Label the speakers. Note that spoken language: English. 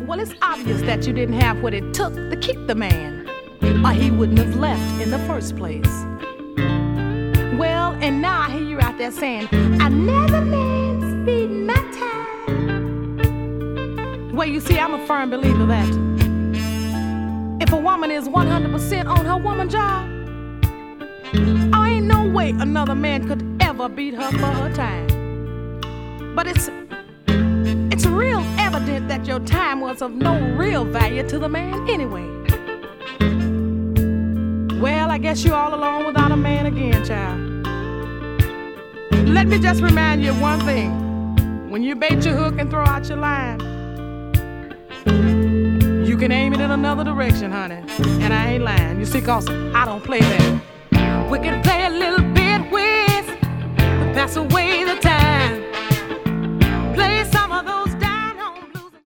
Speaker 1: Well, it's obvious that you didn't have what it took to keep the man, or he wouldn't have left in the first place. Well, and now I hear you out there saying, another man's beating my time. Well, you see, I'm a firm believer that if a woman is 100% on her woman job, I ain't no way another man could ever beat her for her time. But it's real evident that your time was of no real value to the man anyway. Well, I guess you're all alone without a man again, child. Let me just remind you of one thing. When you bait your hook and throw out your line, you can aim it in another direction, honey. And I ain't lying. You see, cause I don't play that. We can play a little bit with, but that's the way the time